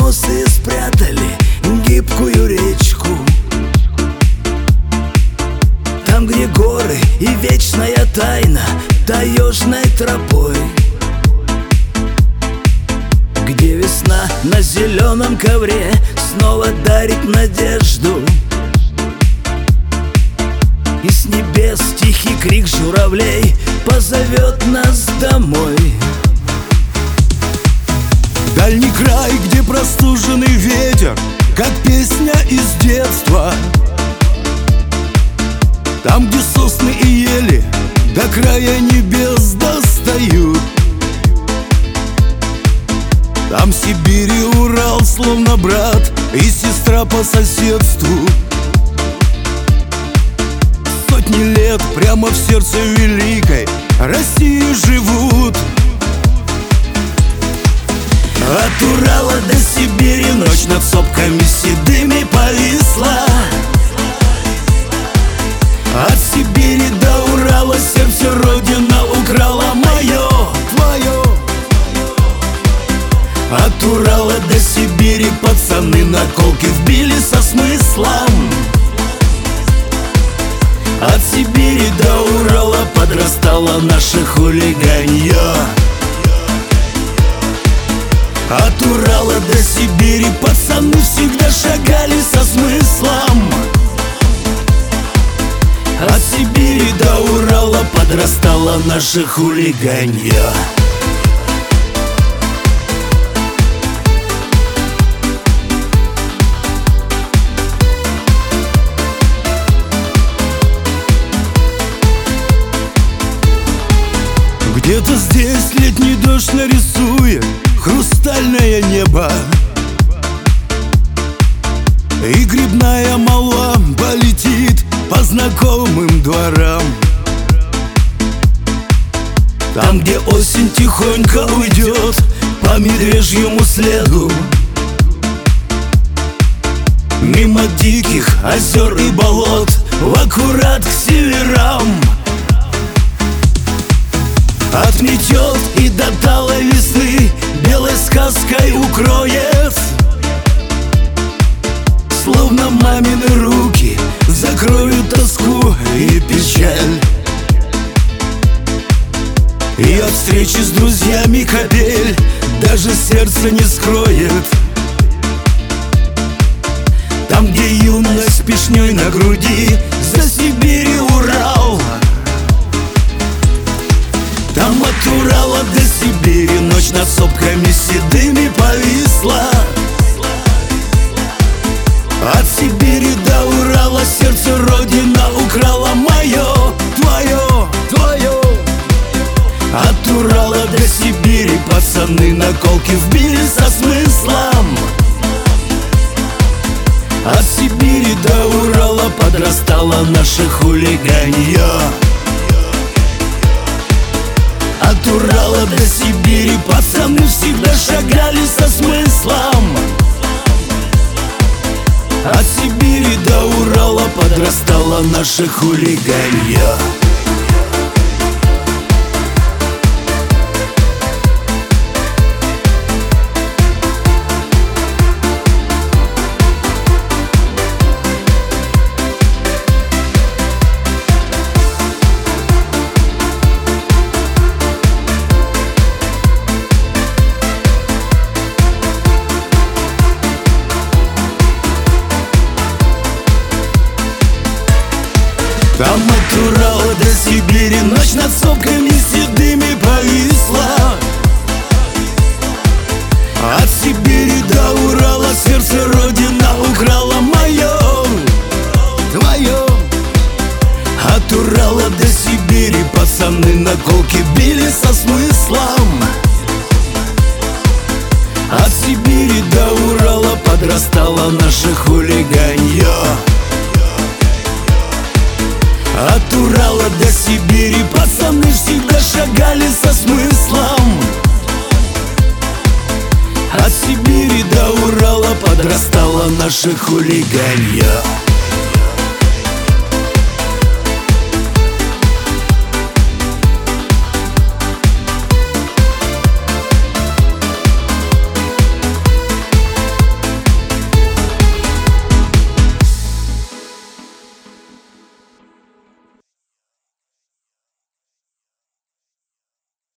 эскимосы спрятали гибкую речку. Там, где горы и вечная тайна таежной тропой, где весна на зеленом ковре снова дарит надежду, и с небес тихий крик журавлей позовет нас домой. Дальний край, где простуженный ветер, как песня из детства. Там, где сосны и ели до края небес достают. Там Сибирь и Урал, словно брат и сестра по соседству. Сотни лет прямо в сердце великой России живут. От Урала до Сибири ночь над сопками седыми повисла. От Сибири до Урала сердце Родина украла мое, твое. От Урала до Сибири пацаны наколки вбили со смыслом. От Сибири до Урала подрастало наше хулиганье. От Урала до Сибири пацаны всегда шагали со смыслом. От Сибири до Урала подрастало наше хулиганье. Где-то здесь летний дождь нарисует хрустальное небо, и грибная молва полетит по знакомым дворам. Там, где осень тихонько уйдет по медвежьему следу, мимо диких озер и болот в аккурат к северам. Отметет и до талой весны белой сказкой укроет, словно мамины руки закроют тоску и печаль. И от встречи с друзьями капель даже сердце не скроет. Там, где юность пешней на груди, за Сибирь и Урал. Там от Урала до Сибири ночь над сопками седыми повисла. От Сибири до Урала сердце Родина украла мое, твое, твое. От Урала до Сибири пацаны наколки вбили со смыслом. От Сибири до Урала подрастало наше хулиганье. От Урала до Сибири пацаны всегда шагали со смыслом. От Сибири до Урала подрастало наше хулиганье. Там от Урала до Сибири ночь над сопками седыми повисла. От Сибири до Урала сердце Родина украла мое, твое. От Урала до Сибири пацаны наколки били со смыслом. От Сибири до Урала подрастало наше хулиганье. От Урала до Сибири пацаны всегда шагали со смыслом. От Сибири до Урала подрастало наше хулиганье.